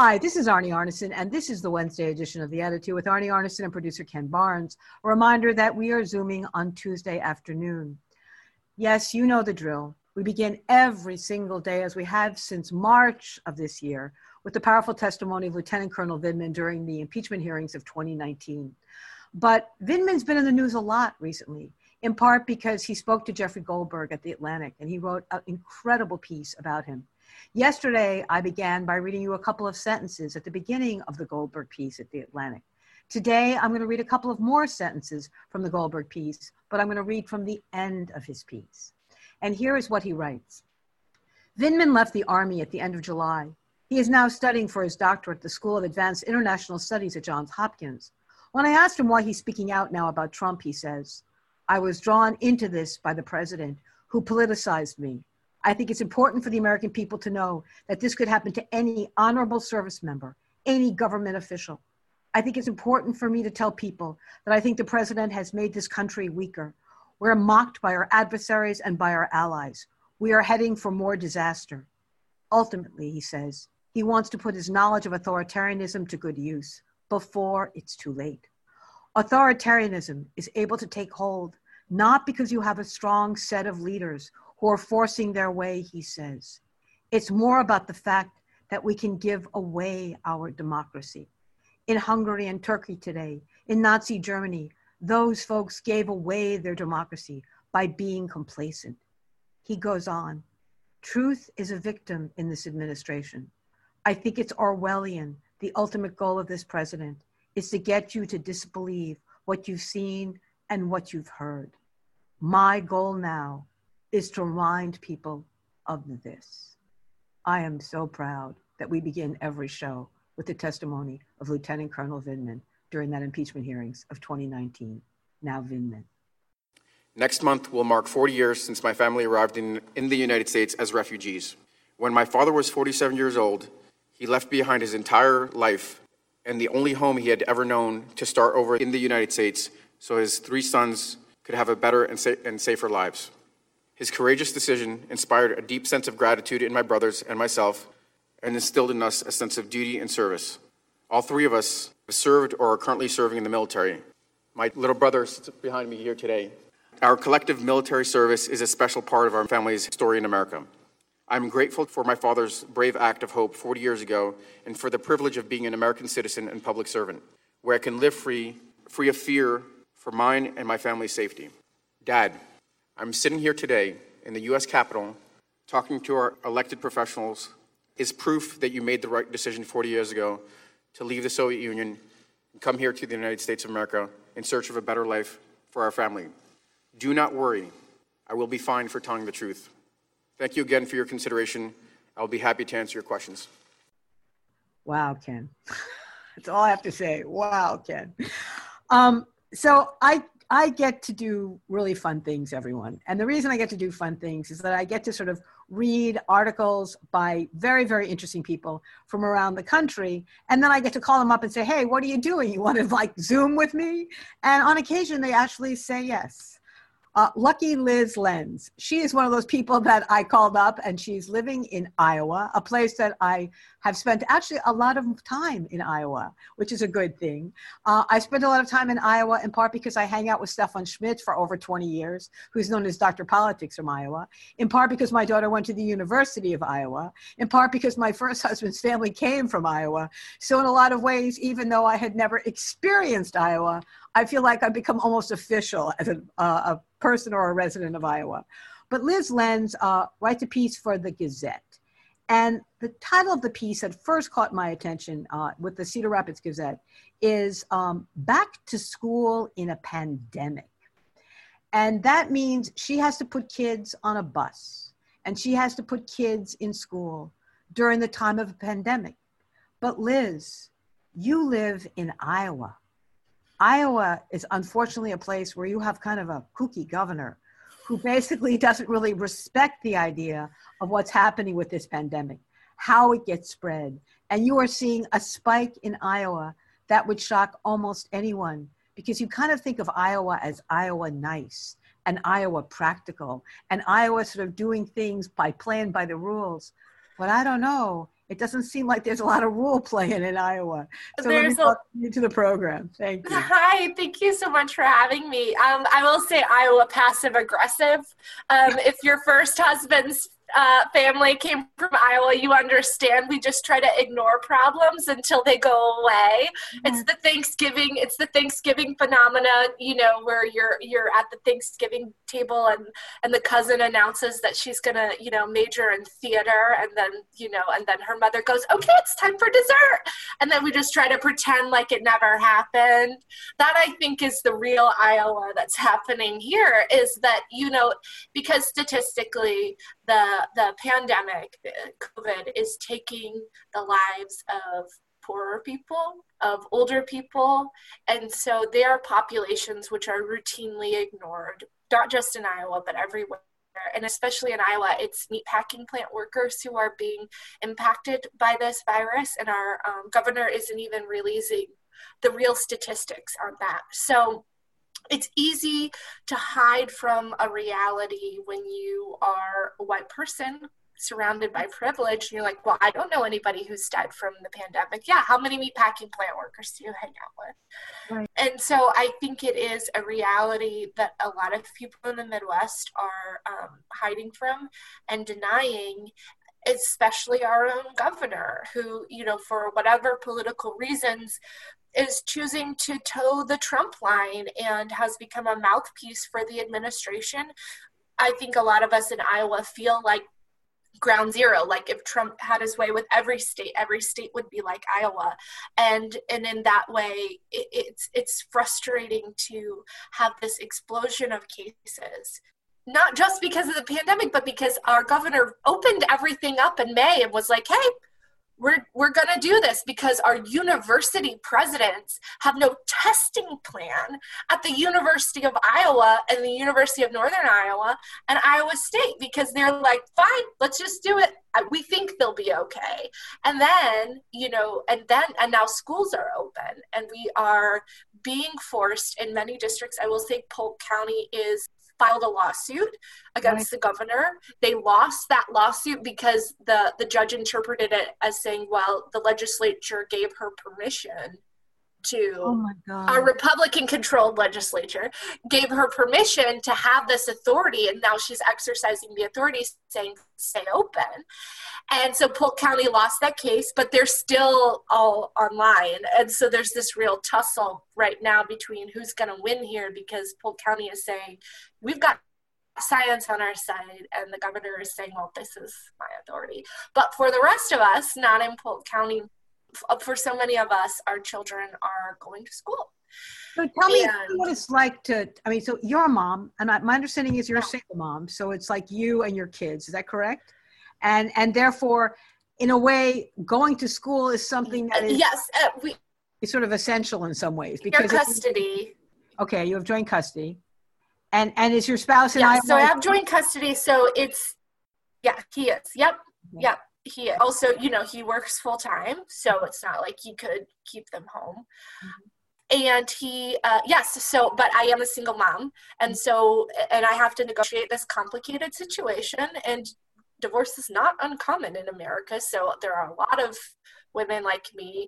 Hi, this is Arnie Arnesen, and this is the Wednesday edition of The Attitude with Arnie Arnesen and producer Ken Barnes. A reminder that we are Zooming on Tuesday afternoon. Yes, you know the drill. We begin every single day, as we have since March of this year, with the powerful testimony of Lieutenant Colonel Vindman during the impeachment hearings of 2019. But Vindman's been in the news a lot recently, in part because he spoke to Jeffrey Goldberg at The Atlantic, and he wrote an incredible piece about him. Yesterday, I began by reading you a couple of sentences at the beginning of the Goldberg piece at The Atlantic. Today, I'm going to read a couple of more sentences from the Goldberg piece, but I'm going to read from the end of his piece. And here is what he writes. Vindman left the Army at the end of July. He is now studying for his doctorate at the School of Advanced International Studies at Johns Hopkins. When I asked him why he's speaking out now about Trump, he says, "I was drawn into this by the president, who politicized me. I think it's important for the American people to know that this could happen to any honorable service member, any government official. I think it's important for me to tell people that I think the president has made this country weaker. We're mocked by our adversaries and by our allies. We are heading for more disaster." Ultimately, he says, he wants to put his knowledge of authoritarianism to good use before it's too late. Authoritarianism is able to take hold, not because you have a strong set of leaders who are forcing their way, he says. It's more about the fact that we can give away our democracy. In Hungary and Turkey today, in Nazi Germany, those folks gave away their democracy by being complacent. He goes on, truth is a victim in this administration. I think it's Orwellian. The ultimate goal of this president is to get you to disbelieve what you've seen and what you've heard. My goal now is to remind people of this. I am so proud that we begin every show with the testimony of Lieutenant Colonel Vindman during that impeachment hearings of 2019. Now Vindman. Next month will mark 40 years since my family arrived in the United States as refugees. When my father was 47 years old, he left behind his entire life and the only home he had ever known to start over in the United States so his 3 sons could have a better and safer lives. His courageous decision inspired a deep sense of gratitude in my brothers and myself and instilled in us a sense of duty and service. All 3 of us have served or are currently serving in the military. My little brother sits behind me here today. Our collective military service is a special part of our family's story in America. I'm grateful for my father's brave act of hope 40 years ago and for the privilege of being an American citizen and public servant, where I can live free of fear for mine and my family's safety. Dad, I'm sitting here today in the U.S. Capitol talking to our elected professionals is proof that you made the right decision 40 years ago to leave the Soviet Union and come here to the United States of America in search of a better life for our family. Do not worry. I will be fine for telling the truth. Thank you again for your consideration. I'll be happy to answer your questions. Wow, Ken. That's all I have to say. Wow, Ken. So I get to do really fun things, everyone. And the reason I get to do fun things is that I get to sort of read articles by very, very interesting people from around the country. And then I get to call them up and say, hey, what are you doing? You want to Zoom with me? And on occasion, they actually say yes. Lucky Liz Lenz. She is one of those people that I called up, and she's living in Iowa, a place that I have spent actually a lot of time in Iowa, which is a good thing. I spent a lot of time in Iowa in part because I hang out with Stefan Schmidt for over 20 years, who's known as Dr. Politics from Iowa, in part because my daughter went to the University of Iowa, in part because my first husband's family came from Iowa. So in a lot of ways, even though I had never experienced Iowa, I feel like I've become almost official as a person or a resident of Iowa. But Liz Lenz writes a piece for the Gazette. And the title of the piece that first caught my attention with the Cedar Rapids Gazette is Back to School in a Pandemic. And that means she has to put kids on a bus and she has to put kids in school during the time of a pandemic. But Liz, you live in Iowa. Iowa is unfortunately a place where you have kind of a kooky governor who basically doesn't really respect the idea of what's happening with this pandemic, how it gets spread. And you are seeing a spike in Iowa that would shock almost anyone, because you kind of think of Iowa as Iowa nice and Iowa practical and Iowa sort of doing things by playing by the rules. But I don't know It doesn't seem like there's a lot of role playing in Iowa. So let me There's a welcome you to the program. Thank you. Hi, thank you so much for having me. I will say Iowa passive aggressive. If your first husband's family came from Iowa, you understand we just try to ignore problems until they go away. It's the Thanksgiving phenomena, you know, where you're at the Thanksgiving table and the cousin announces that she's gonna, you know, major in theater, and then her mother goes, okay, it's time for dessert, and then we just try to pretend like it never happened. That, I think, is the real Iowa that's happening here, is that, you know, because statistically the pandemic, COVID, is taking the lives of poorer people, of older people, and so they are populations which are routinely ignored, not just in Iowa, but everywhere. And especially in Iowa, it's meatpacking plant workers who are being impacted by this virus, and our governor isn't even releasing the real statistics on that. So it's easy to hide from a reality when you are a white person surrounded by privilege, and you're like, well, I don't know anybody who's died from the pandemic. Yeah, how many meatpacking plant workers do you hang out with? Right. And so I think it is a reality that a lot of people in the Midwest are hiding from and denying, especially our own governor, who, you know, for whatever political reasons, is choosing to toe the Trump line and has become a mouthpiece for the administration. I think a lot of us in Iowa feel like ground zero, like if Trump had his way with every state would be like Iowa. And in that way, it's frustrating to have this explosion of cases, not just because of the pandemic, but because our governor opened everything up in May and was like, hey, we're going to do this because our university presidents have no testing plan at the University of Iowa and the University of Northern Iowa and Iowa State, because they're like, fine, let's just do it. We think they'll be okay. And then, you know, and now schools are open and we are being forced in many districts. I will say Polk County filed a lawsuit against the governor. They lost that lawsuit because the judge interpreted it as saying, well, the legislature gave her permission to, oh my God. Our Republican-controlled legislature gave her permission to have this authority, and now she's exercising the authority, saying stay open. And so Polk County lost that case, but they're still all online. And so there's this real tussle right now between who's going to win here, because Polk County is saying, we've got science on our side, and the governor is saying, well, this is my authority. But for the rest of us, not in Polk County, for so many of us, our children are going to school. So tell me what it's like so you're a mom, and my understanding is you're a single mom, so it's like you and your kids, is that correct? And therefore, in a way, going to school is something that is is sort of essential in some ways. Because custody. Okay, you have joint custody. And is your spouse in Iowa? Iowa? So I have joint custody, so it's, he is. Yep. He also, you know, he works full time, so it's not like he could keep them home. Mm-hmm. And he, but I am a single mom. And so, and I have to negotiate this complicated situation, and divorce is not uncommon in America. So there are a lot of women like me.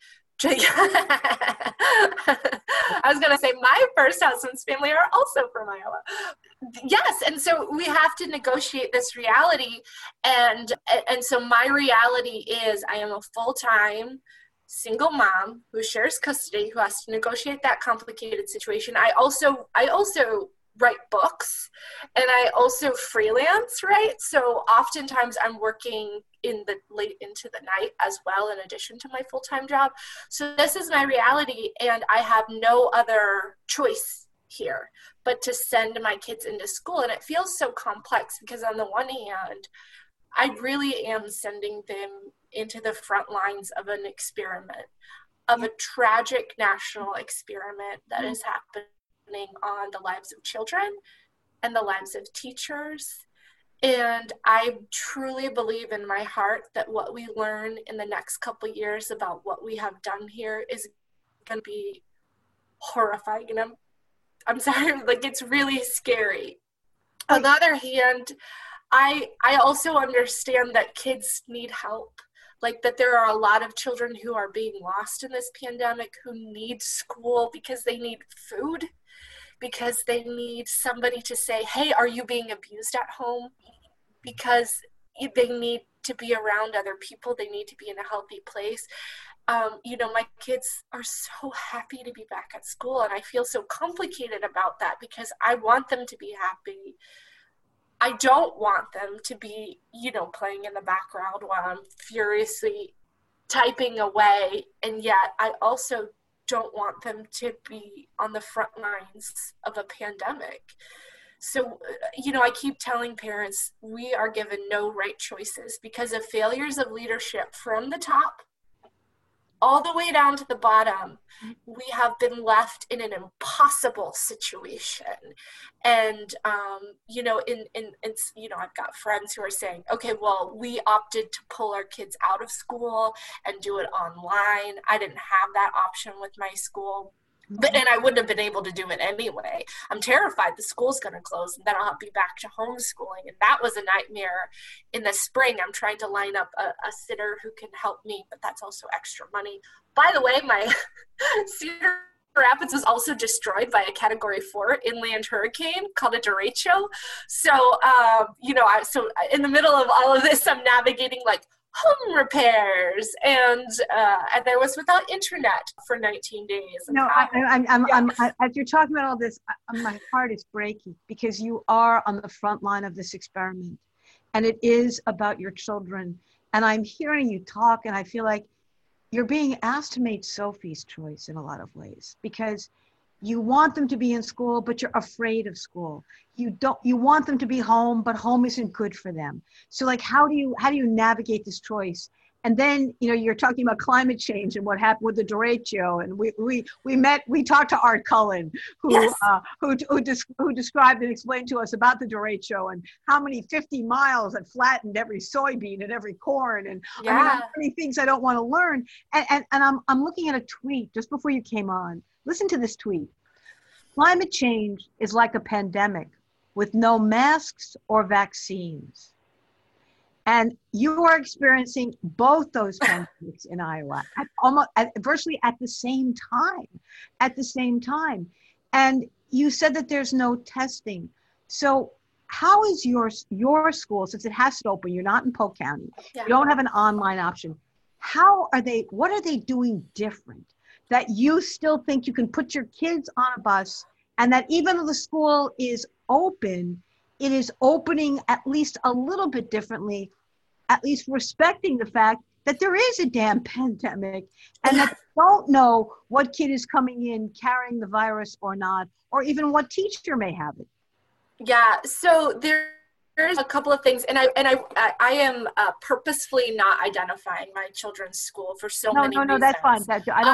I was going to say my first husband's family are also from Iowa. Yes. And so we have to negotiate this reality. And so my reality is I am a full-time single mom who shares custody, who has to negotiate that complicated situation. I also write books, and I also freelance, right? So oftentimes I'm working in the late into the night as well, in addition to my full-time job. So this is my reality, and I have no other choice here but to send my kids into school. And it feels so complex because on the one hand, I really am sending them into the front lines of an experiment, of a tragic national experiment that is happening on the lives of children and the lives of teachers. And I truly believe in my heart that what we learn in the next couple of years about what we have done here is going to be horrifying. And I'm sorry, like, it's really scary. On the other hand, I also understand that kids need help. like that there are a lot of children who are being lost in this pandemic who need school because they need food, because they need somebody to say, hey, are you being abused at home? Because they need to be around other people. They need to be in a healthy place. My kids are so happy to be back at school, and I feel so complicated about that because I want them to be happy. I don't want them to be, playing in the background while I'm furiously typing away. And yet I also don't want them to be on the front lines of a pandemic. So, I keep telling parents, we are given no right choices because of failures of leadership from the top all the way down to the bottom. We have been left in an impossible situation. And, I've got friends who are saying, okay, well, we opted to pull our kids out of school and do it online. I didn't have that option with my school. And I wouldn't have been able to do it anyway. I'm terrified the school's going to close and then I'll have to be back to homeschooling. And that was a nightmare in the spring. I'm trying to line up a sitter who can help me, but that's also extra money. By the way, my Cedar Rapids was also destroyed by a Category 4 inland hurricane called a derecho. So, so in the middle of all of this, I'm navigating like home repairs, and I was without internet for 19 days. No, as you're talking about all this, my heart is breaking because you are on the front line of this experiment, and it is about your children. And I'm hearing you talk, and I feel like you're being asked to make Sophie's choice in a lot of ways because you want them to be in school, but you're afraid of school. You want them to be home, but home isn't good for them. So like, how do you navigate this choice? And then, you're talking about climate change and what happened with the derecho. And we talked to Art Cullen, who described and explained to us about the derecho and how many 50 miles it flattened every soybean and every corn. And how many things I don't want to learn. And I'm looking at a tweet just before you came on. Listen to this tweet. Climate change is like a pandemic with no masks or vaccines. And you are experiencing both those pandemics in Iowa virtually at the same time. And you said that there's no testing. So how is your school, since it has to open, you're not in Polk County, you don't have an online option. What are they doing different that you still think you can put your kids on a bus, and that even though the school is open, it is opening at least a little bit differently, at least respecting the fact that there is a damn pandemic and that you don't know what kid is coming in carrying the virus or not, or even what teacher may have it? Yeah, so there's a couple of things, and I am purposefully not identifying my children's school for many reasons. No, that's fine.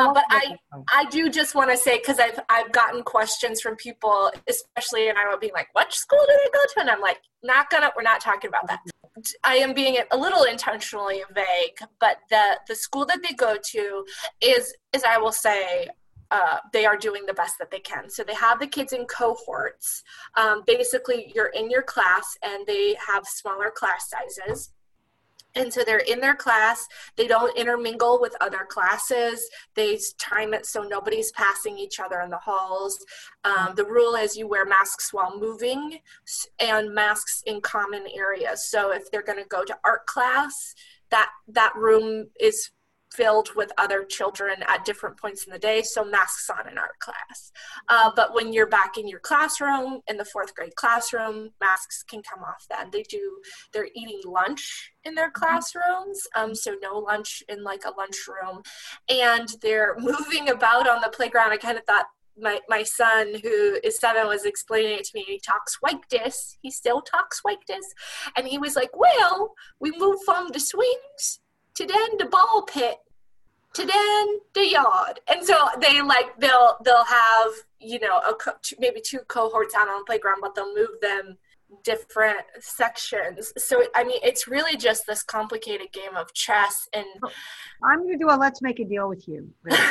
I do just want to say, because I've gotten questions from people, especially in Iowa, being like, "What school do they go to?" And I'm like, we're not talking about that. I am being a little intentionally vague, but the school that they go to is I will say, they are doing the best that they can. So they have the kids in cohorts. Basically, you're in your class, and they have smaller class sizes. And so they're in their class. They don't intermingle with other classes. They time it so nobody's passing each other in the halls. The rule is you wear masks while moving and masks in common areas. So if they're going to go to art class, that room is filled with other children at different points in the day, so masks on in art class. But when you're back in your classroom, in the 4th grade classroom, masks can come off then. They're eating lunch in their classrooms, so no lunch in like a lunchroom. And they're moving about on the playground. I kind of thought, my son, who is 7, was explaining it to me. He talks like this. He still talks like this. And he was like, well, we moved from the swings to then the ball pit, to then the yard. And so they'll have, maybe 2 cohorts out on the playground, but they'll move them different sections. So, I mean, it's really just this complicated game of chess. And I'm going to do a let's make a deal with you.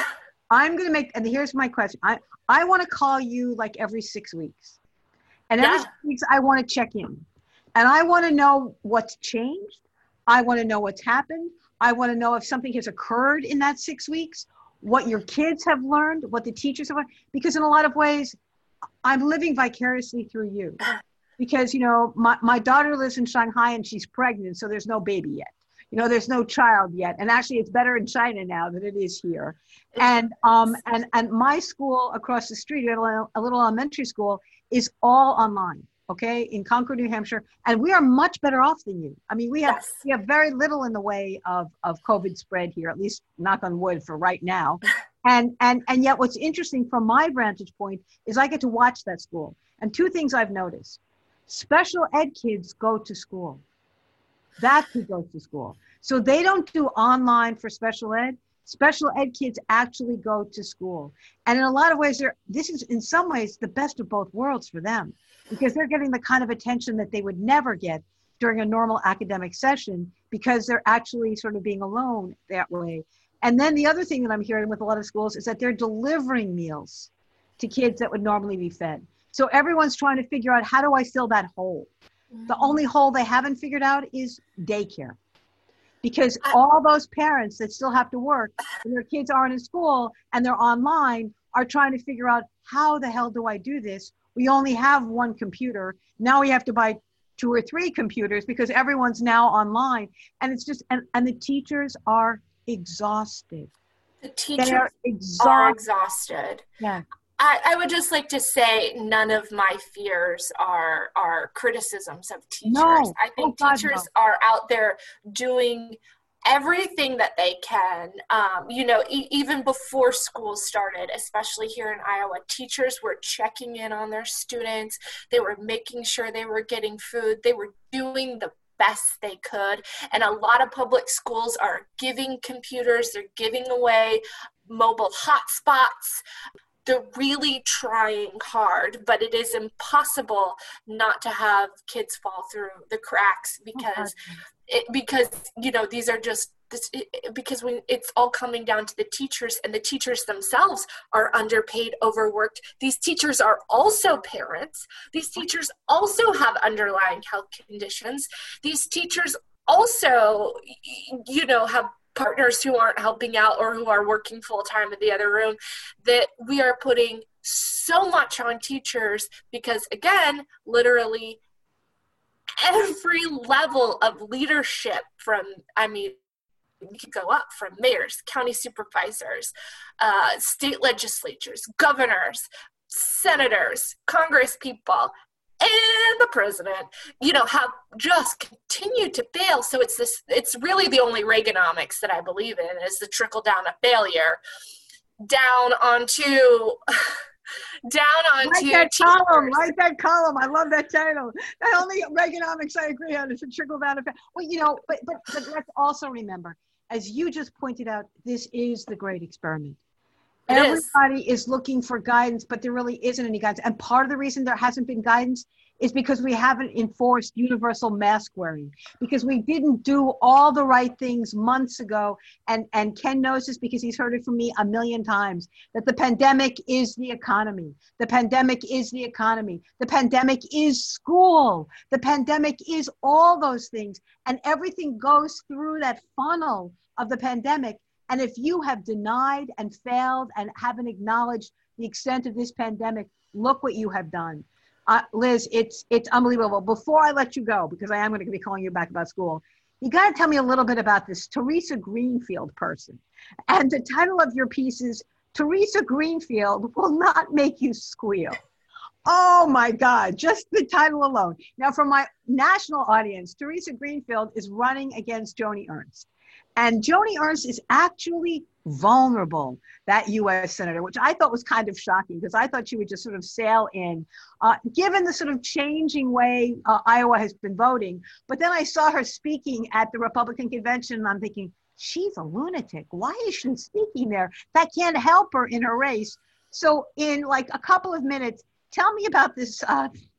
And here's my question. I want to call you like every 6 weeks. And every 6 weeks, I want to check in. And I want to know what's changed. I want to know what's happened. I want to know if something has occurred in that 6 weeks, what your kids have learned, what the teachers have learned, because in a lot of ways, I'm living vicariously through you. Because, you know, my daughter lives in Shanghai and she's pregnant, so there's no baby yet. You know, there's no child yet. And actually, it's better in China now than it is here. And my school across the street, a little elementary school, is all online. Okay, in Concord, New Hampshire, and we are much better off than you. I mean, we have very little in the way of COVID spread here, at least knock on wood for right now. And yet, what's interesting from my vantage point is I get to watch that school. And two things I've noticed: special ed kids go to school. That's who goes to school. So they don't do online for special ed. Special ed kids actually go to school. And in a lot of ways, this is in some ways the best of both worlds for them, because they're getting the kind of attention that they would never get during a normal academic session, because they're actually sort of being alone that way. And then the other thing that I'm hearing with a lot of schools is that they're delivering meals to kids that would normally be fed. So everyone's trying to figure out, how do I fill that hole? The only hole they haven't figured out is daycare. Because all those parents that still have to work and their kids aren't in school and they're online are trying to figure out, how the hell do I do this? We only have one computer. Now we have to buy 2 or 3 computers because everyone's now online. And it's just, and the teachers are exhausted. The teachers are exhausted. Yeah. I would just like to say, none of my fears are criticisms of teachers. No. I think teachers are out there doing everything that they can. You know, even before school started, especially here in Iowa, teachers were checking in on their students. They were making sure they were getting food. They were doing the best they could. And a lot of public schools are giving computers. They're giving away mobile hotspots. They're really trying hard, but it is impossible not to have kids fall through the cracks because you know, these are just because it's all coming down to the teachers, and the teachers themselves are underpaid, overworked. These teachers are also parents. These teachers also have underlying health conditions. These teachers also, you know, have partners who aren't helping out or who are working full-time in the other room. That we are putting so much on teachers because, again, literally every level of leadership from, I mean, we could go up from mayors, county supervisors, state legislatures, governors, senators, congress people, and the president, you know, have just continued to fail. So it's really the only Reaganomics that I believe in, is the trickle down of failure down onto Write that column. I love that title. Not only Reaganomics I agree on, it's a trickle down of failure. Well, you know, but let's also remember, as you just pointed out, this is the great experiment. Everybody is looking for guidance, but there really isn't any guidance. And part of the reason there hasn't been guidance is because we haven't enforced universal mask wearing, because we didn't do all the right things months ago. And Ken knows this because he's heard it from me a million times, that the pandemic is the economy. The pandemic is the economy. The pandemic is school. The pandemic is all those things. And everything goes through that funnel of the pandemic. And if you have denied and failed and haven't acknowledged the extent of this pandemic, look what you have done. Liz, it's unbelievable. Before I let you go, because I am going to be calling you back about school, you got to tell me a little bit about this Teresa Greenfield person. And the title of your piece is, Teresa Greenfield Will Not Make You Squeal. Oh my God, just the title alone. Now, for my national audience, Teresa Greenfield is running against Joni Ernst. And Joni Ernst is actually vulnerable, that U.S. senator, which I thought was kind of shocking, because I thought she would just sort of sail in, given the sort of changing way Iowa has been voting. But then I saw her speaking at the Republican convention, and I'm thinking, she's a lunatic. Why is she speaking there? That can't help her in her race. So in like a couple of minutes, tell me about this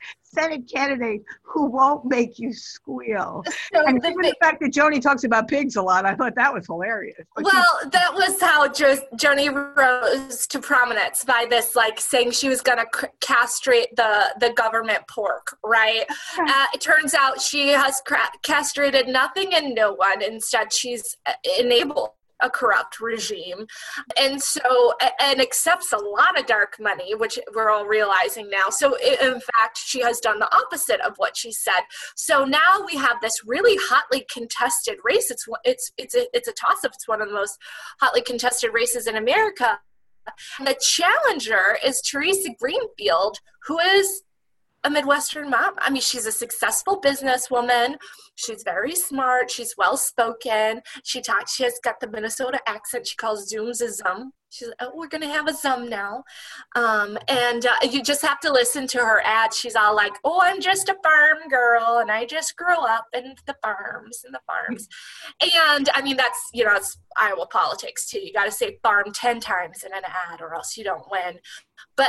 Senate candidate who won't make you squeal. So And given the fact that Joni talks about pigs a lot, I thought that was hilarious. But well, that was how Joni rose to prominence, by this, like, saying she was going to castrate the government pork, right? It turns out she has castrated nothing and no one. Instead, she's enabled a corrupt regime, and accepts a lot of dark money, which we're all realizing now. So in fact, she has done the opposite of what she said. So now we have this really hotly contested race. It's a toss-up. It's one of the most hotly contested races in America. And the challenger is Theresa Greenfield, who is a Midwestern mom. I mean, she's a successful businesswoman. She's very smart. She's well-spoken. She has got the Minnesota accent. She calls Zooms a zum. She's like, oh, we're going to have a zum now. You just have to listen to her ads. She's all like, oh, I'm just a farm girl, and I just grew up in the farms. And I mean, that's, it's Iowa politics too. You got to say farm 10 times in an ad or else you don't win. But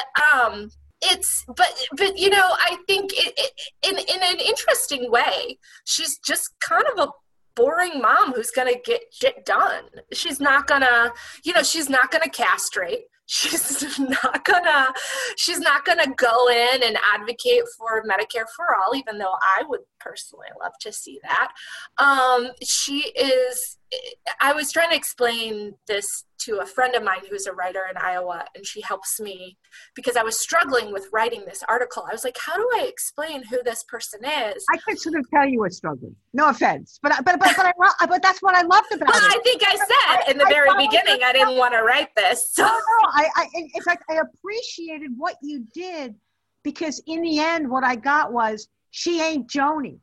I think in an interesting way, she's just kind of a boring mom who's going to get shit done. She's not going to castrate. She's not gonna go in and advocate for Medicare for all, even though I would personally love to see that. I was trying to explain this to a friend of mine who's a writer in Iowa, and she helps me because I was struggling with writing this article. I was like, how do I explain who this person is? I could sort of tell you were struggling. No offense, but that's what I loved about it. Well, I think I said in the very beginning I didn't want to write this. So. No, in fact, I appreciated what you did, because in the end, what I got was, she ain't Joni.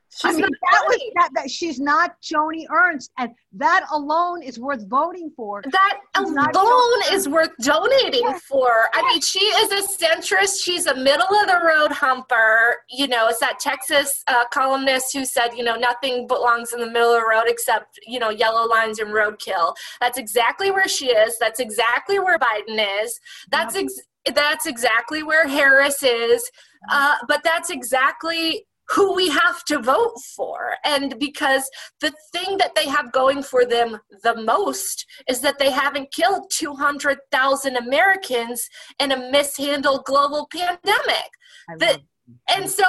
She's not Joni Ernst, and that alone is worth voting for. That alone is worth donating for. I mean, she is a centrist. She's a middle-of-the-road humper. It's that Texas columnist who said, nothing belongs in the middle of the road except, yellow lines and roadkill. That's exactly where she is. That's exactly where Biden is. That's exactly where Harris is. But that's exactly who we have to vote for. And because the thing that they have going for them the most is that they haven't killed 200,000 Americans in a mishandled global pandemic. And so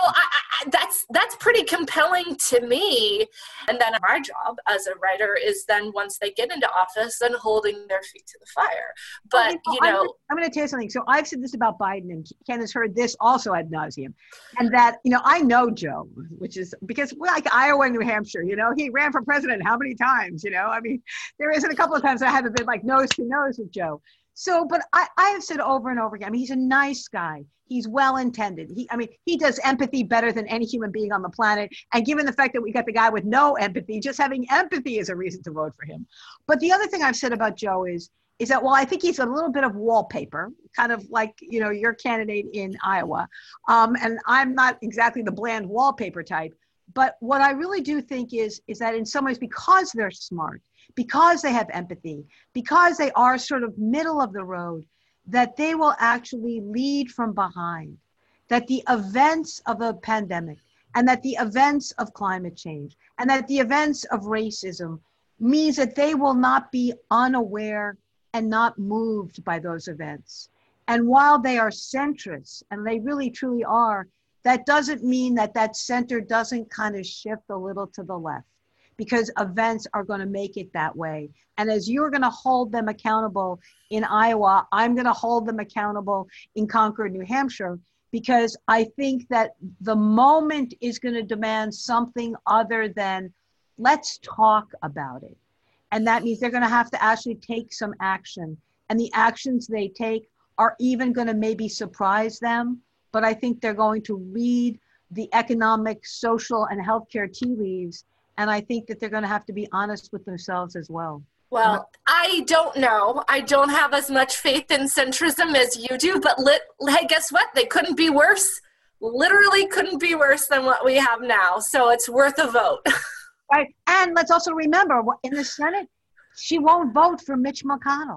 that's pretty compelling to me. And then my job as a writer is then, once they get into office, then holding their feet to the fire. But, I'm going to tell you something. So I've said this about Biden, and Ken has heard this also ad nauseum. And that, I know Joe, which is because we're like Iowa and New Hampshire, he ran for president how many times, I mean, there isn't a couple of times I haven't been like nose to nose with Joe. So, but I have said over and over again, I mean, he's a nice guy. He's well-intended. He does empathy better than any human being on the planet. And given the fact that we got the guy with no empathy, just having empathy is a reason to vote for him. But the other thing I've said about Joe is that, well, I think he's a little bit of wallpaper, kind of like, your candidate in Iowa. And I'm not exactly the bland wallpaper type. But what I really do think is that in some ways, because they're smart, because they have empathy, because they are sort of middle of the road, that they will actually lead from behind, that the events of a pandemic, and that the events of climate change, and that the events of racism means that they will not be unaware and not moved by those events. And while they are centrists, and they really truly are, that doesn't mean that center doesn't kind of shift a little to the left, because events are going to make it that way. And as you're going to hold them accountable in Iowa, I'm going to hold them accountable in Concord, New Hampshire, because I think that the moment is going to demand something other than let's talk about it. And that means they're going to have to actually take some action. And the actions they take are even going to maybe surprise them, but I think they're going to read the economic, social, and healthcare tea leaves. And I think that they're going to have to be honest with themselves as well. Well, I don't know. I don't have as much faith in centrism as you do, but guess what? They couldn't be worse. Literally couldn't be worse than what we have now. So it's worth a vote. Right. And let's also remember, in the Senate, she won't vote for Mitch McConnell.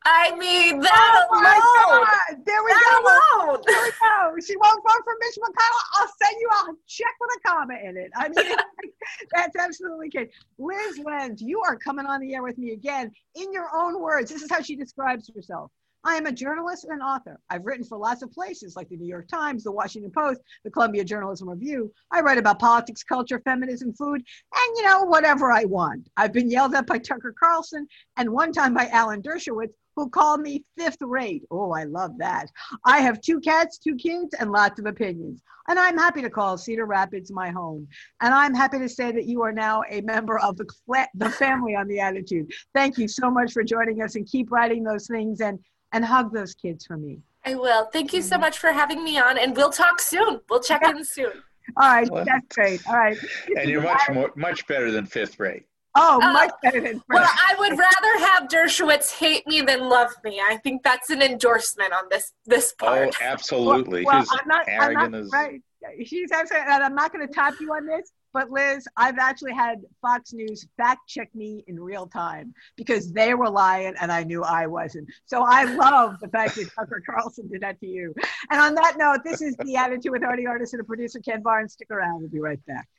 I mean, that Oh alone. my God. There we That go. alone. There we go. She won't vote for Mitch McConnell. I'll send you a check with a comma in it. I mean, that's absolutely great. Liz Lenz, you are coming on the air with me again in your own words. This is how she describes herself. I am a journalist and an author. I've written for lots of places like the New York Times, the Washington Post, the Columbia Journalism Review. I write about politics, culture, feminism, food, and whatever I want. I've been yelled at by Tucker Carlson and one time by Alan Dershowitz, who called me fifth rate. Oh, I love that. I have 2 cats, 2 kids, and lots of opinions. And I'm happy to call Cedar Rapids my home. And I'm happy to say that you are now a member of the family on The Attitude. Thank you so much for joining us, and keep writing those things and hug those kids for me. I will. Thank you so much for having me on, and we'll talk soon. We'll check in soon. All right, Well, that's great. All right. And you're much better than fifth rate. Oh, much better than Well, first. I would rather have Dershowitz hate me than love me. I think that's an endorsement on this part. Oh, absolutely. Well, His arrogant is right. She's absolutely, and I'm not going to top you on this, but Liz, I've actually had Fox News fact check me in real time because they were lying and I knew I wasn't. So I love the fact that Tucker Carlson did that to you. And on that note, this is The Attitude with Arnie Artist and producer Ken Barnes. Stick around. We'll be right back.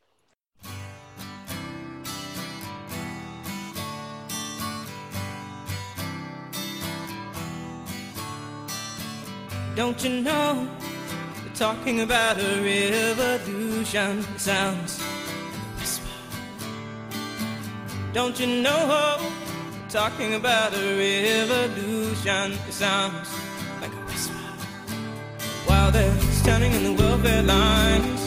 Don't you know, they're talking about a revolution. It sounds like a whisper. Don't you know, they're talking about a revolution. It sounds like a whisper. While they're standing in the welfare lines,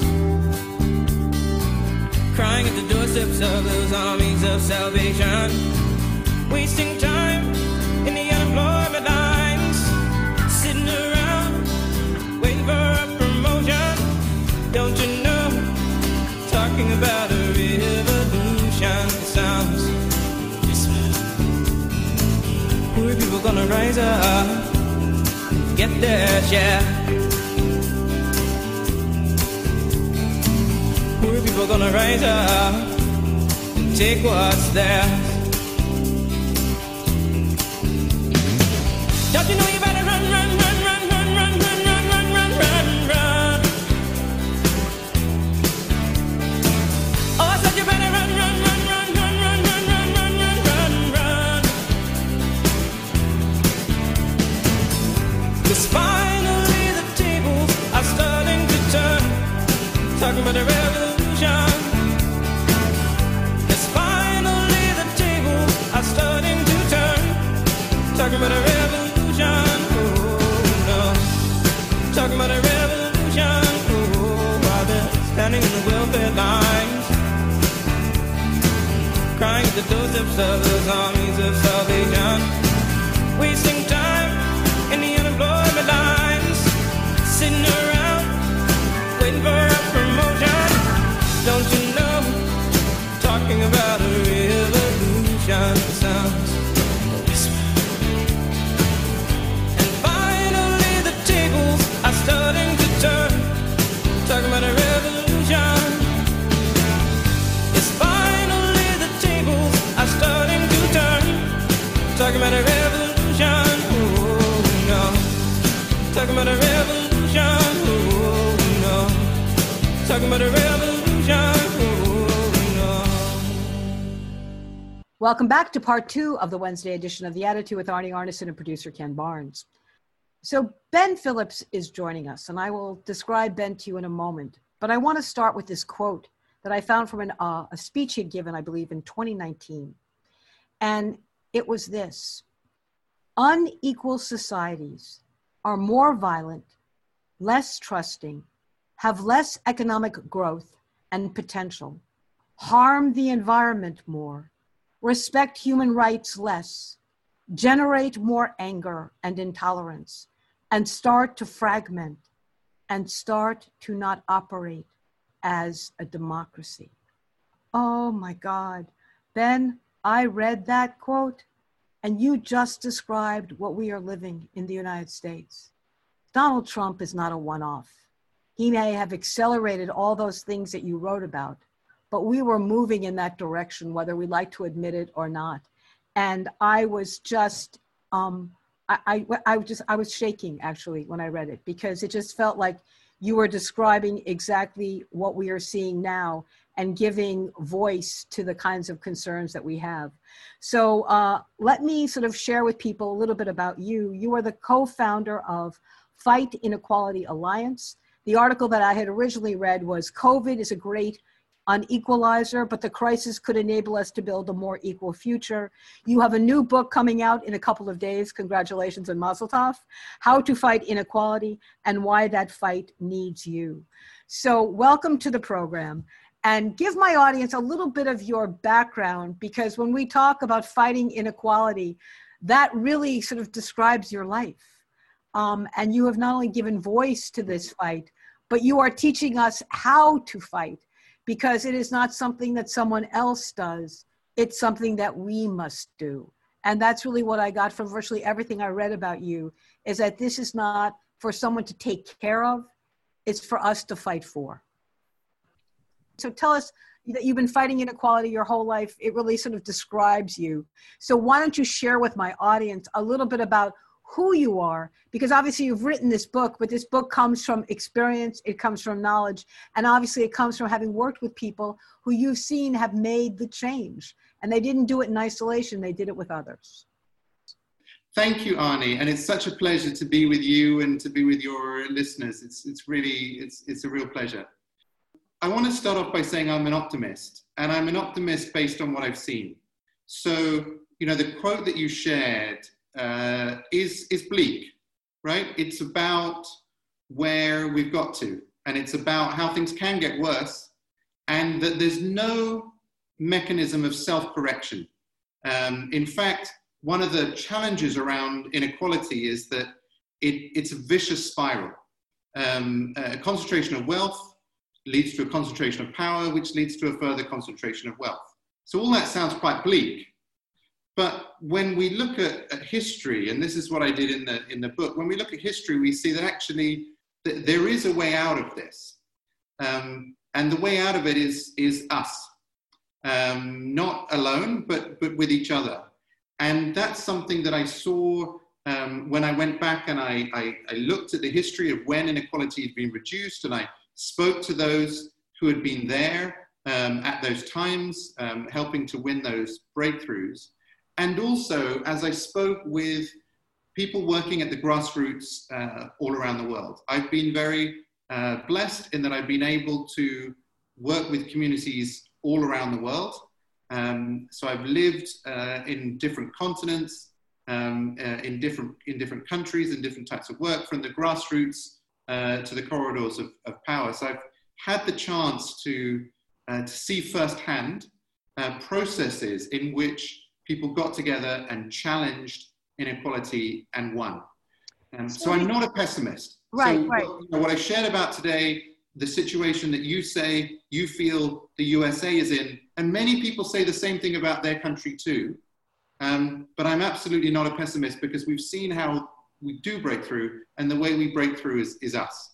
crying at the doorsteps of those armies of salvation, wasting time in the unemployment lines, sitting around waiting for a promotion. Don't you know, talking about a revolution. It sounds whisper. Poor people gonna rise up, get their share. Poor people gonna rise up and take what's theirs. Don't you know you better run, run, run, run, run, run, run, run, run, run, run, run. Oh, I said you better run, run, run, run, run, run, run, run, run, run, run. 'Cause finally the tables are starting to turn, talking about a revolution. 'Cause finally the tables are starting to turn, talking about a revolution. Oh no, talking about a revolution. Oh, while they're standing in the welfare lines, crying at the doorsteps of those armies of salvation, wasting time in the unemployment lines, sitting around waiting for a promotion. Don't you know, talking about a revolution sounds like a whisper. And finally the tables are starting to turn, talking about a revolution. Yes, finally the tables are starting to turn, talking about a revolution. Oh no, talking about a revolution. Oh no, talking about a revolution. Oh no. Welcome back to part 2 of the Wednesday edition of The Attitude with Arnie Arnesen and producer Ken Barnes. So Ben Phillips is joining us, and I will describe Ben to you in a moment. But I want to start with this quote that I found from a speech he'd given, I believe, in 2019. And it was this: unequal societies are more violent, less trusting, have less economic growth and potential, harm the environment more, respect human rights less, generate more anger and intolerance, and start to fragment and start to not operate as a democracy. Oh my God. Ben, I read that quote and you just described what we are living in the United States. Donald Trump is not a one-off. He may have accelerated all those things that you wrote about, but we were moving in that direction, whether we like to admit it or not. And I was just I was shaking actually when I read it, because it just felt like you were describing exactly what we are seeing now and giving voice to the kinds of concerns that we have. So let me sort of share with people a little bit about you. You are the co-founder of Fight Inequality Alliance. The article that I had originally read was COVID is a great unequalizer, but the crisis could enable us to build a more equal future. You have a new book coming out in a couple of days. Congratulations and mazel tov. How to Fight Inequality and Why That Fight Needs You. So welcome to the program, and give my audience a little bit of your background, because when we talk about fighting inequality, that really sort of describes your life. And you have not only given voice to this fight, but you are teaching us how to fight, because it is not something that someone else does. It's something that we must do. And that's really what I got from virtually everything I read about you, is that this is not for someone to take care of, it's for us to fight for. So tell us that you've been fighting inequality your whole life. It really sort of describes you. So why don't you share with my audience a little bit about who you are, because obviously you've written this book, but this book comes from experience, it comes from knowledge, and obviously it comes from having worked with people who you've seen have made the change. And they didn't do it in isolation, they did it with others. Thank you, Arnie, and it's such a pleasure to be with you and to be with your listeners. It's a real pleasure. I want to start off by saying I'm an optimist, and I'm an optimist based on what I've seen. So, you know, the quote that you shared is bleak, right? It's about where we've got to, and it's about how things can get worse, and that there's no mechanism of self-correction. In fact, one of the challenges around inequality is that it's a vicious spiral. A concentration of wealth leads to a concentration of power, which leads to a further concentration of wealth. So all that sounds quite bleak. But when we look at history, and this is what I did in the book, when we look at history, we see that actually there is a way out of this. And the way out of it is us. Not alone, but with each other. And that's something that I saw when I went back and I looked at the history of when inequality had been reduced, and I spoke to those who had been there at those times, helping to win those breakthroughs. And also, as I spoke with people working at the grassroots all around the world, I've been very blessed in that I've been able to work with communities all around the world. So I've lived in different continents, in different countries, in different types of work, from the grassroots to the corridors of power. So I've had the chance to see firsthand processes in which people got together and challenged inequality and won. So I'm not a pessimist. Right, so right. What I shared about today, the situation that you say you feel the USA is in, and many people say the same thing about their country too. But I'm absolutely not a pessimist, because we've seen how we do break through, and the way we break through is us.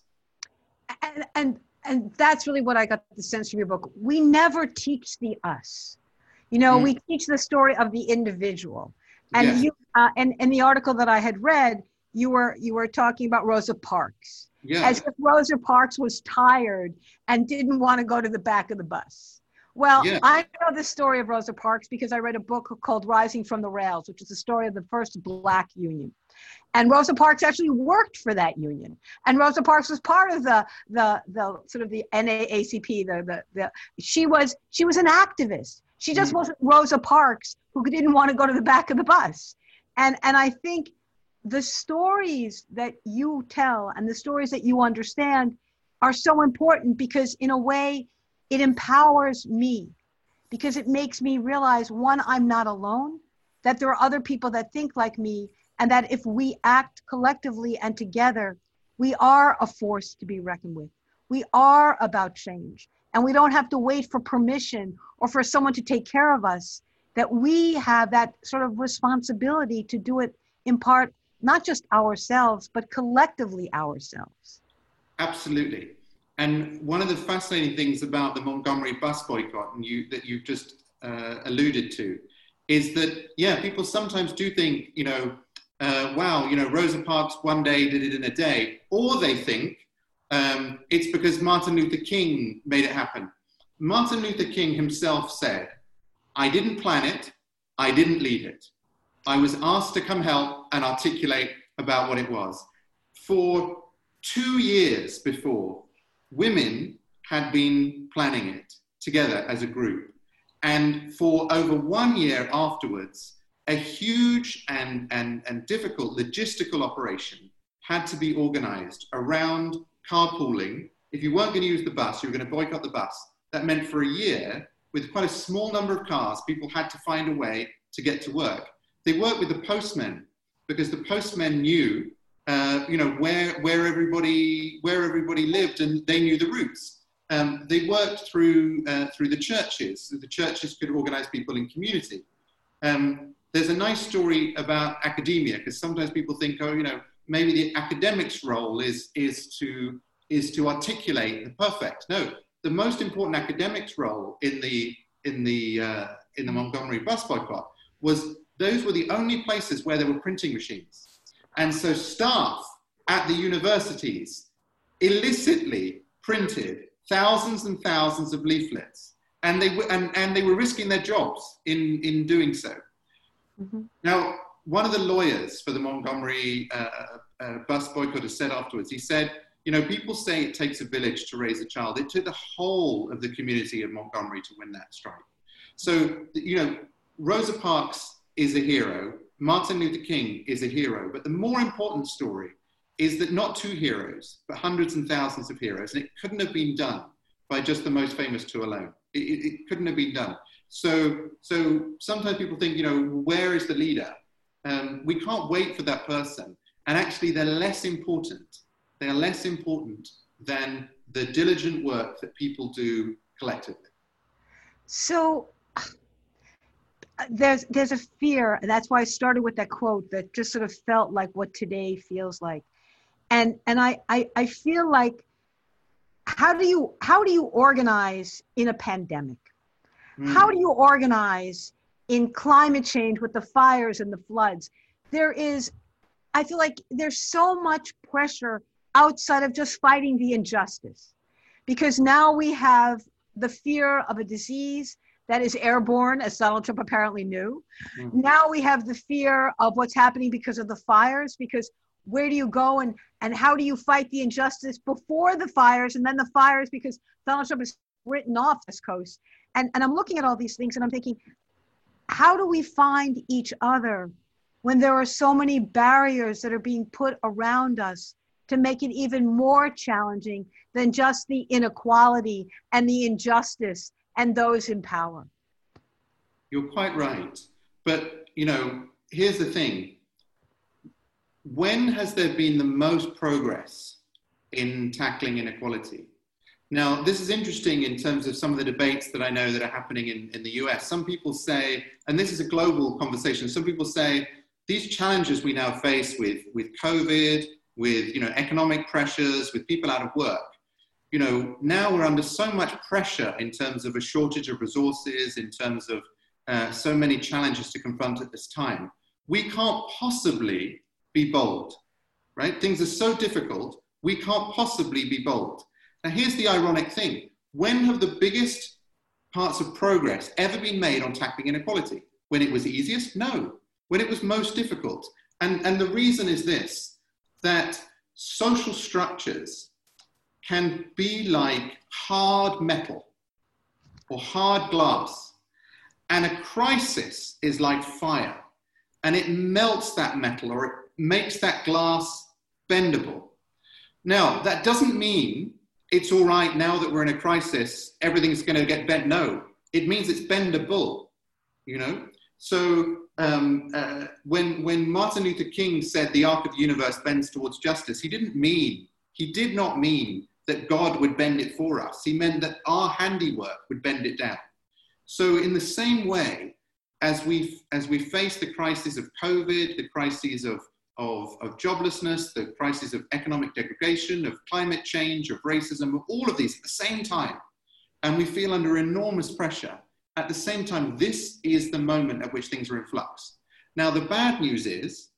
And that's really what I got the sense from your book. We never teach the us. You know, we teach the story of the individual. And Yes. you, and in the article that I had read, you were talking about Rosa Parks. Yeah. As if Rosa Parks was tired and didn't want to go to the back of the bus. Well, Yeah. I know the story of Rosa Parks because I read a book called Rising from the Rails, which is the story of the first Black union. And Rosa Parks actually worked for that union. And Rosa Parks was part of the sort of the NAACP. She was an activist. She just wasn't Rosa Parks, who didn't want to go to the back of the bus. And I think the stories that you tell and the stories that you understand are so important, because in a way it empowers me, because it makes me realize, one, I'm not alone, that there are other people that think like me, and that if we act collectively and together, we are a force to be reckoned with. We are about change, and we don't have to wait for permission or for someone to take care of us, that we have that sort of responsibility to do it in part, not just ourselves, but collectively ourselves. Absolutely. And one of the fascinating things about the Montgomery bus boycott, and that you've just alluded to, is that, yeah, people sometimes do think, you know, wow, Rosa Parks one day did it in a day. Or they think it's because Martin Luther King made it happen. Martin Luther King himself said, I didn't plan it, I didn't lead it. I was asked to come help and articulate about what it was. For 2 years before, women had been planning it together as a group. And for over 1 year afterwards, a huge and difficult logistical operation had to be organized around carpooling. If you weren't going to use the bus, you were going to boycott the bus. That meant for a year, with quite a small number of cars, people had to find a way to get to work. They worked with the postmen because the postmen knew, where everybody lived, and they knew the routes. They worked through the churches. The churches could organize people in community. There's a nice story about academia, because sometimes people think, maybe the academic's role is to articulate the perfect. No, the most important academic's role in the Montgomery bus boycott was those were the only places where there were printing machines, and so staff at the universities illicitly printed thousands and thousands of leaflets, and they were risking their jobs in doing so. Mm-hmm. Now, one of the lawyers for the Montgomery bus boycott has said afterwards, he said, people say it takes a village to raise a child. It took the whole of the community of Montgomery to win that strike. So, Rosa Parks is a hero. Martin Luther King is a hero. But the more important story is that not two heroes, but hundreds and thousands of heroes. And it couldn't have been done by just the most famous two alone. It couldn't have been done. So sometimes people think, where is the leader? We can't wait for that person. And actually, they're less important. They are less important than the diligent work that people do collectively. So there's a fear, and that's why I started with that quote that just sort of felt like what today feels like. And I feel like, how do you organize in a pandemic? How do you organize in climate change with the fires and the floods? I feel like there's so much pressure outside of just fighting the injustice, because now we have the fear of a disease that is airborne, as Donald Trump apparently knew. Mm-hmm. Now we have the fear of what's happening because of the fires, because where do you go and how do you fight the injustice before the fires and then the fires, because Donald Trump has written off this coast. And I'm looking at all these things and I'm thinking, how do we find each other when there are so many barriers that are being put around us to make it even more challenging than just the inequality and the injustice and those in power? You're quite right. But, here's the thing. When has there been the most progress in tackling inequality? Now, this is interesting in terms of some of the debates that I know that are happening in the US. Some people say, and this is a global conversation, some people say these challenges we now face with COVID, with economic pressures, with people out of work, now we're under so much pressure in terms of a shortage of resources, in terms of so many challenges to confront at this time. We can't possibly be bold, right? Things are so difficult, we can't possibly be bold. Now, here's the ironic thing. When have the biggest parts of progress ever been made on tackling inequality? When it was easiest? No. When it was most difficult. And the reason is this, that social structures can be like hard metal or hard glass. And a crisis is like fire. And it melts that metal, or it makes that glass bendable. Now, that doesn't mean it's all right now that we're in a crisis, everything's going to get bent. No, it means it's bendable, So when Martin Luther King said the arc of the universe bends towards justice, he did not mean that God would bend it for us. He meant that our handiwork would bend it down. So in the same way, as we face the crisis of COVID, the crises of joblessness, the crisis of economic degradation, of climate change, of racism, of all of these at the same time, and we feel under enormous pressure, at the same time, this is the moment at which things are in flux. Now, the bad news is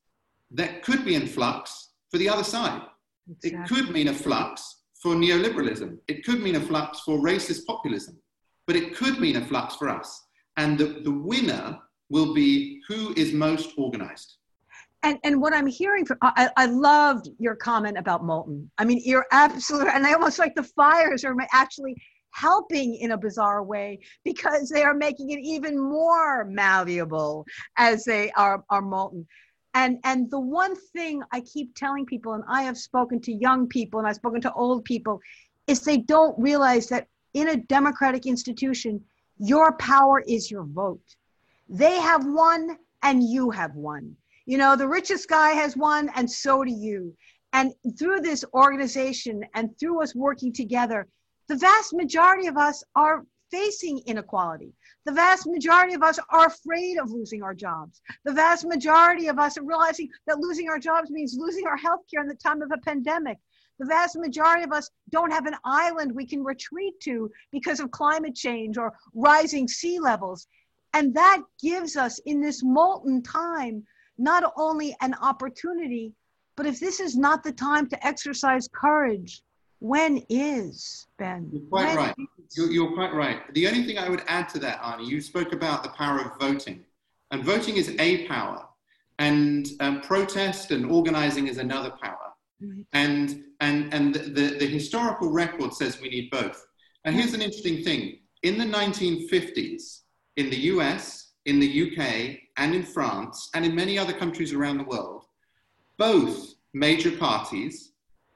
that could be in flux for the other side. Exactly. It could mean a flux for neoliberalism. It could mean a flux for racist populism, but it could mean a flux for us. And the winner will be who is most organized. And what I'm hearing from, I loved your comment about molten. I mean, you're absolutely, and I almost like the fires are actually helping in a bizarre way because they are making it even more malleable as they are molten. And the one thing I keep telling people, and I have spoken to young people and I've spoken to old people, is they don't realize that in a democratic institution, your power is your vote. They have won and you have won. You know, the richest guy has won and so do you. And through this organization and through us working together, the vast majority of us are facing inequality. The vast majority of us are afraid of losing our jobs. The vast majority of us are realizing that losing our jobs means losing our healthcare in the time of a pandemic. The vast majority of us don't have an island we can retreat to because of climate change or rising sea levels. And that gives us in this molten time, not only an opportunity, but if this is not the time to exercise courage, when is, Ben? You're quite right. You're quite right. The only thing I would add to that, Arnie, you spoke about the power of voting. And voting is a power. And protest and organizing is another power. Right. And the historical record says we need both. And here's an interesting thing. In the 1950s, in the US, in the UK, and in France, and in many other countries around the world, both major parties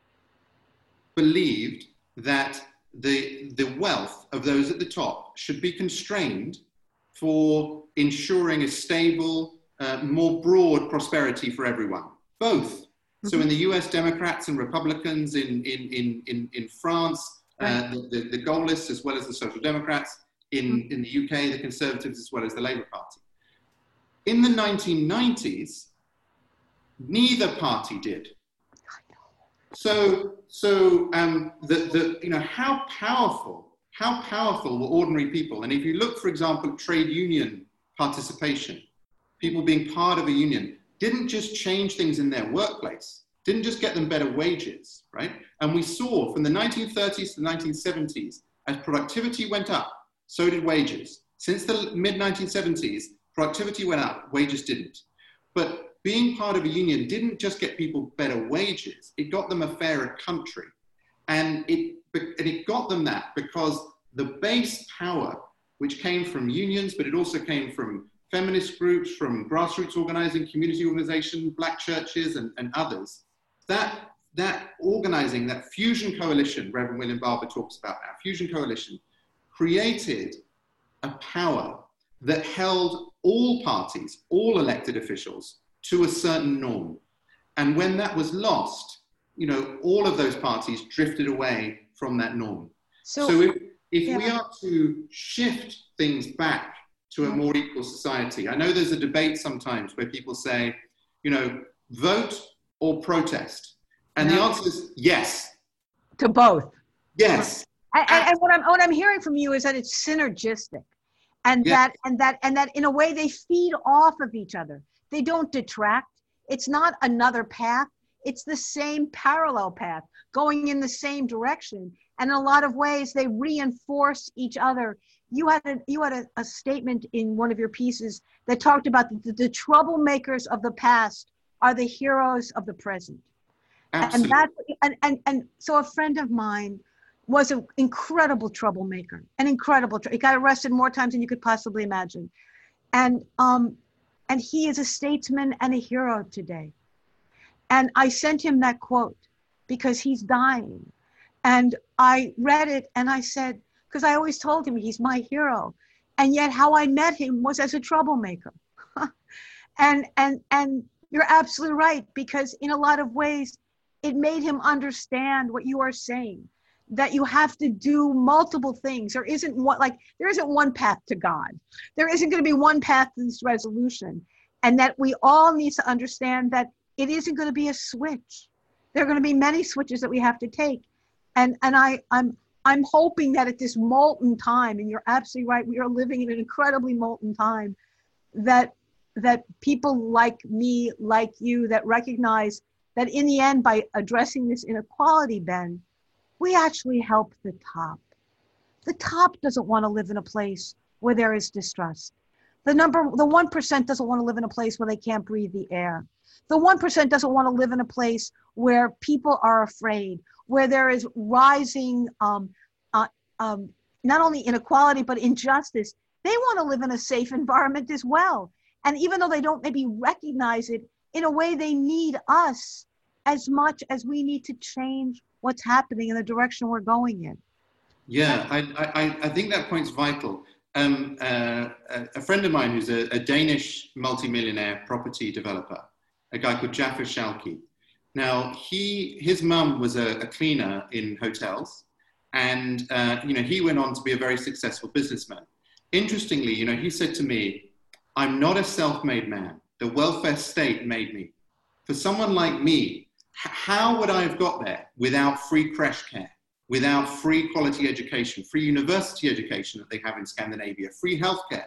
believed that the wealth of those at the top should be constrained for ensuring a stable, more broad prosperity for everyone. Both. So in the US, Democrats and Republicans, in France, the Gaullists as well as the Social Democrats, in the UK, the Conservatives as well as the Labour Party. In the 1990s, neither party did. So you know, how powerful were ordinary people? And if you look, for example, at trade union participation, people being part of a union, didn't just change things in their workplace, didn't just get them better wages, right? And we saw from the 1930s to the 1970s, as productivity went up, so did wages. Since the mid-1970s, productivity went up, wages didn't. But being part of a union didn't just get people better wages, it got them a fairer country. And it got them that because the base power, which came from unions, but it also came from feminist groups, from grassroots organizing, community organization, black churches, and others, that organizing, that fusion coalition, Reverend William Barber talks about now, fusion coalition, created a power that held all parties, all elected officials, to a certain norm. And when that was lost, you know, all of those parties drifted away from that norm. So if we are to shift things back to a more equal society, I know there's a debate sometimes where people say, you know, vote or protest. And the answer is yes. To both. Yes. And what I'm hearing from you is that it's synergistic, and that in a way they feed off of each other. They don't detract. It's not another path. It's the same parallel path going in the same direction. And in a lot of ways, they reinforce each other. You had a statement in one of your pieces that talked about the troublemakers of the past are the heroes of the present. Absolutely. And so a friend of mine was an incredible troublemaker, he got arrested more times than you could possibly imagine. And he is a statesman and a hero today. And I sent him that quote because he's dying. And I read it and I said, because I always told him he's my hero. And yet how I met him was as a troublemaker. And you're absolutely right, because in a lot of ways, it made him understand what you are saying, that you have to do multiple things. There isn't one path to God. There isn't going to be one path to this resolution. And that we all need to understand that it isn't going to be a switch. There are going to be many switches that we have to take. And I'm hoping that at this molten time, and you're absolutely right, we are living in an incredibly molten time, that that people like me, like you, that recognize that in the end, by addressing this inequality, Ben, we actually help the top. The top doesn't want to live in a place where there is distrust. The 1% doesn't want to live in a place where they can't breathe the air. The 1% doesn't want to live in a place where people are afraid, where there is rising not only inequality, but injustice. They want to live in a safe environment as well. And even though they don't maybe recognize it, in a way they need us as much as we need to change what's happening in the direction we're going in. Yeah, I think that point's vital. A friend of mine who's a Danish multimillionaire property developer, a guy called Jaffa Schalke. Now, his mum was a cleaner in hotels, and he went on to be a very successful businessman. Interestingly, he said to me, "I'm not a self-made man. The welfare state made me. For someone like me, how would I have got there without free crash care, without free quality education, free university education that they have in Scandinavia, free healthcare,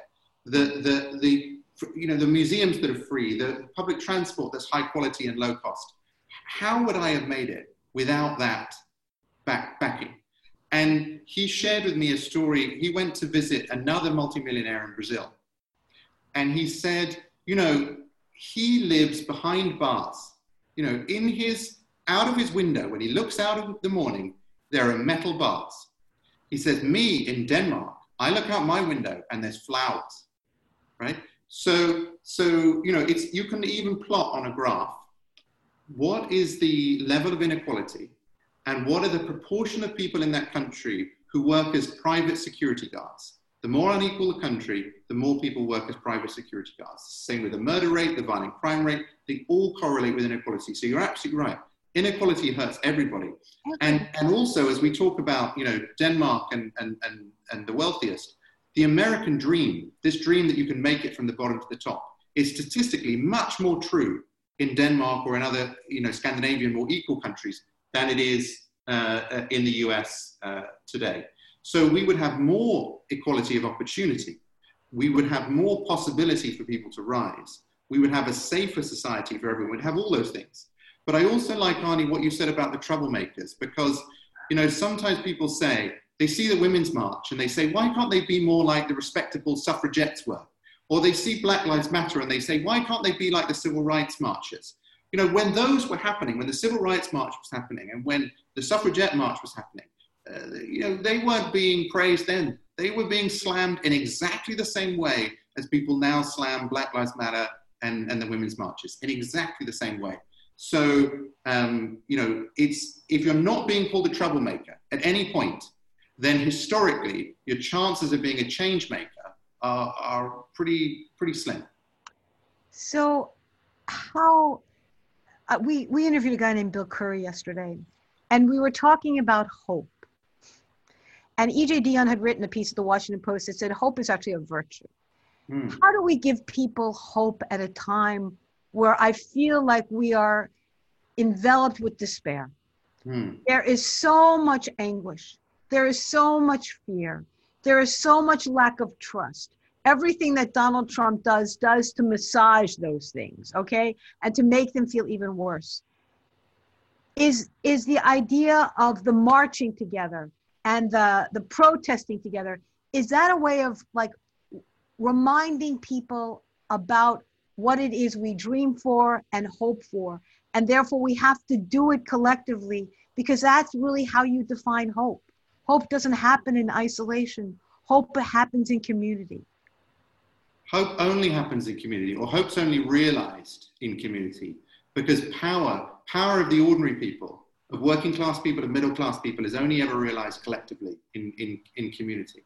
the museums that are free, the public transport that's high quality and low cost? How would I have made it without that backing?" And he shared with me a story. He went to visit another multimillionaire in Brazil. And he said, he lives behind bars. Out of his window, when he looks out in the morning, there are metal bars. He says, me in Denmark, I look out my window and there's flowers, right? So you can even plot on a graph what is the level of inequality and what are the proportion of people in that country who work as private security guards. The more unequal the country, the more people work as private security guards. Same with the murder rate, the violent crime rate, they all correlate with inequality. So you're absolutely right. Inequality hurts everybody. And also, as we talk about, Denmark and the wealthiest, the American dream, this dream that you can make it from the bottom to the top, is statistically much more true in Denmark or in other, Scandinavian, more equal countries than it is in the US today. So we would have more equality of opportunity. We would have more possibility for people to rise. We would have a safer society for everyone. We'd have all those things. But I also like, Arnie, what you said about the troublemakers, because, sometimes people say, they see the Women's March and they say, why can't they be more like the respectable suffragettes were? Or they see Black Lives Matter and they say, why can't they be like the civil rights marches? When those were happening, when the civil rights march was happening and when the suffragette march was happening, they weren't being praised then. They were being slammed in exactly the same way as people now slam Black Lives Matter and the women's marches, in exactly the same way. So, if you're not being called a troublemaker at any point, then historically, your chances of being a change maker are pretty slim. So how, we interviewed a guy named Bill Curry yesterday, and we were talking about hope. And E.J. Dionne had written a piece at the Washington Post that said, hope is actually a virtue. How do we give people hope at a time where I feel like we are enveloped with despair? There is so much anguish. There is so much fear. There is so much lack of trust. Everything that Donald Trump does to massage those things, okay? And to make them feel even worse. Is the idea of the marching together and the protesting together, is that a way of like reminding people about what it is we dream for and hope for? And therefore we have to do it collectively, because that's really how you define hope. Hope doesn't happen in isolation. Hope happens in community. Hope only happens in community, or hope's only realized in community, because power of the ordinary people, of working class people, of middle class people, is only ever realized collectively in community.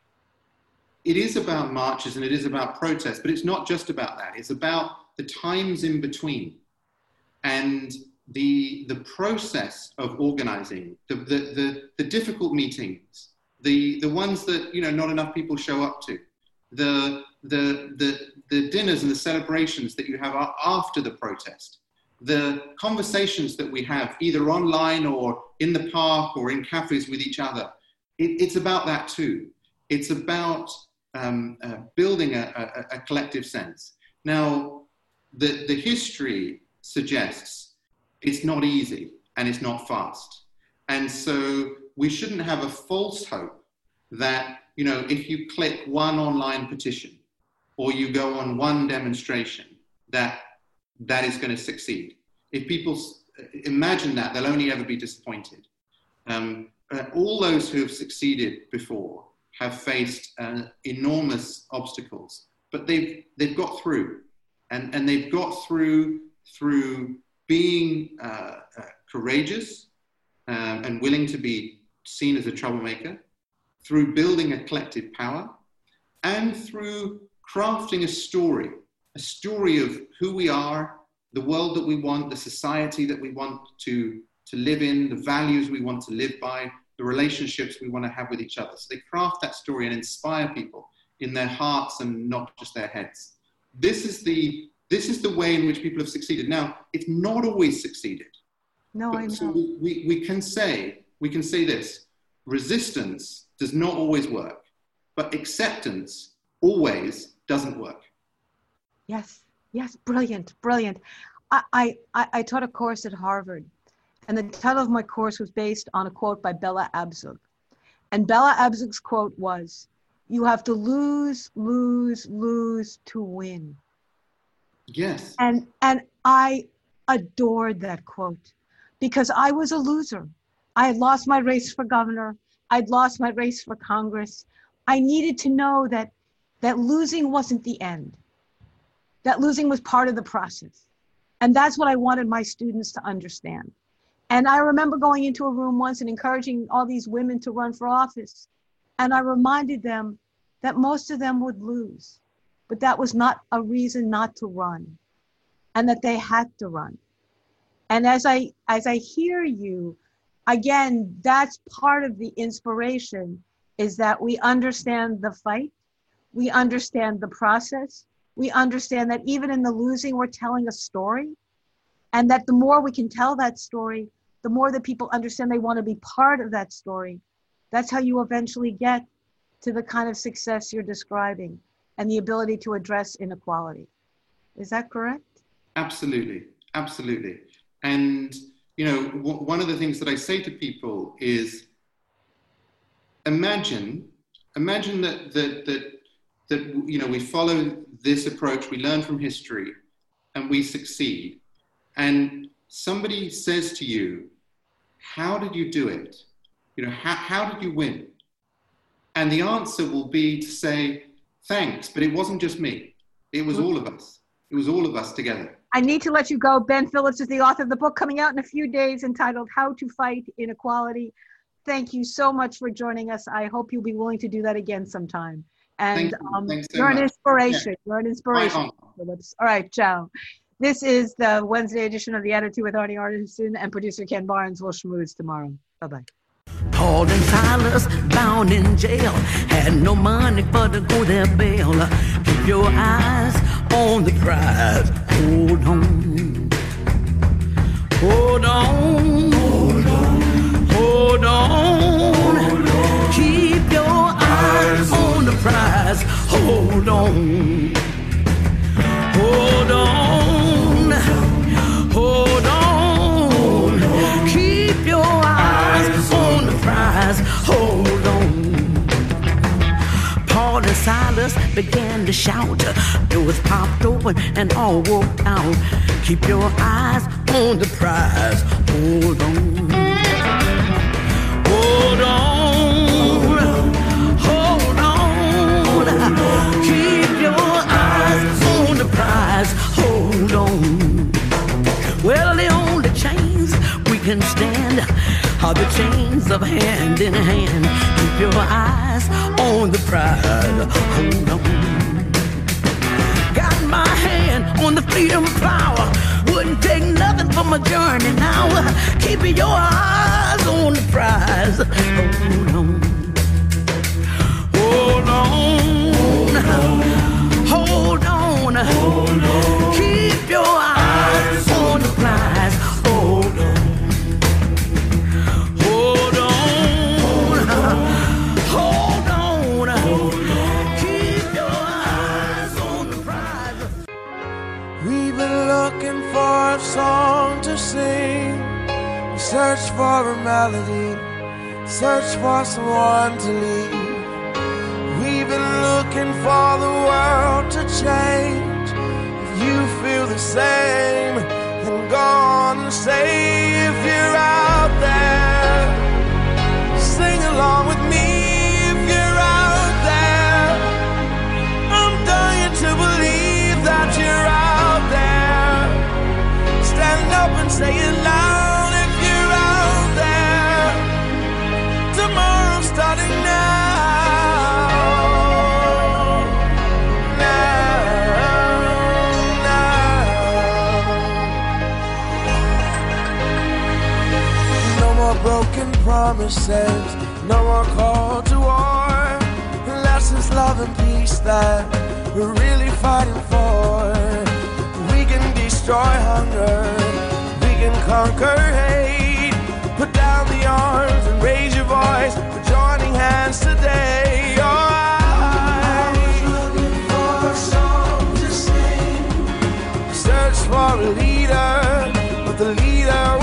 It is about marches and it is about protests, but it's not just about that. It's about the times in between and the process of organizing, the difficult meetings, the ones that not enough people show up to, the dinners and the celebrations that you have after the protest, the conversations that we have either online or in the park or in cafes with each other. It's about that too. It's about building a collective sense. Now, the history suggests it's not easy and it's not fast. And so we shouldn't have a false hope that, you know, if you click one online petition or you go on one demonstration, that is going to succeed. If people imagine that, they'll only ever be disappointed. All those who have succeeded before have faced enormous obstacles, but they've got through, and they've got through being courageous and willing to be seen as a troublemaker, through building a collective power, and through crafting a story of who we are, the world that we want, the society that we want to live in, the values we want to live by, the relationships we want to have with each other. So they craft that story and inspire people in their hearts and not just their heads. This is the way in which people have succeeded. Now, it's not always succeeded. No, I know. So we can say this: resistance does not always work, but acceptance always doesn't work. Yes, brilliant. I taught a course at Harvard, and the title of my course was based on a quote by Bella Abzug. And Bella Abzug's quote was, "You have to lose to win." Yes. And I adored that quote, because I was a loser. I had lost my race for governor. I'd lost my race for Congress. I needed to know that losing wasn't the end, that losing was part of the process. And that's what I wanted my students to understand. And I remember going into a room once and encouraging all these women to run for office. And I reminded them that most of them would lose, but that was not a reason not to run, and that they had to run. And as I hear you, again, that's part of the inspiration, is that we understand the fight, we understand the process, we understand that even in the losing, we're telling a story, and that the more we can tell that story, the more that people understand they want to be part of that story. That's how you eventually get to the kind of success you're describing and the ability to address inequality. Is that correct? Absolutely. And, you know, one of the things that I say to people is, imagine that you know, we follow this approach, we learn from history, and we succeed. And somebody says to you, how did you do it? You know, how did you win? And the answer will be to say, thanks, but it wasn't just me. It was all of us. It was all of us together. I need to let you go. Ben Phillips is the author of the book coming out in a few days entitled How to Fight Inequality. Thank you so much for joining us. I hope you'll be willing to do that again sometime. And you're an inspiration. Yeah. You're an inspiration, Phillips. All right, ciao. This is the Wednesday edition of The Attitude with Arnie Arnesen and producer Ken Barnes. We'll schmooze tomorrow. Bye-bye. Paul and Silas, bound in jail, had no money for to go their bail. Keep your eyes on the prize. Hold on. Hold on. Hold on. Hold on. Keep your eyes on the prize. Hold on. Hold on. Hold on. Keep your eyes on the prize. Hold on. Paul and Silas began to shout. Doors popped open and all walked out. Keep your eyes on the prize. Hold on. Hold on. Hold on. Keep your eyes on the prize. Hold on. Well, the only chains we can stand are the chains of hand in hand. Keep your eyes on the prize. Hold on. Got my hand on the freedom power. Wouldn't take nothing for my journey now. Keep your eyes on the prize. Hold on. Hold on. Hold on. Hold on. Keep your eyes on the prize. Hold on. Hold on. Hold on. Keep your eyes on the prize. Search for a melody, search for someone to lead. We've been looking for the world to change. If you feel the same, then go on and say, if you're out there, sing along with me. If you're out there, I'm dying to believe that you're out there. Stand up and say it loud. If you're out there, tomorrow's starting now. Broken promises, no more call to war. Unless it's love and peace that we're really fighting for. We can destroy hunger, we can conquer hate. Put down the arms and raise your voice. We're joining hands today. I was looking for a song to sing. Search for a leader, but the leader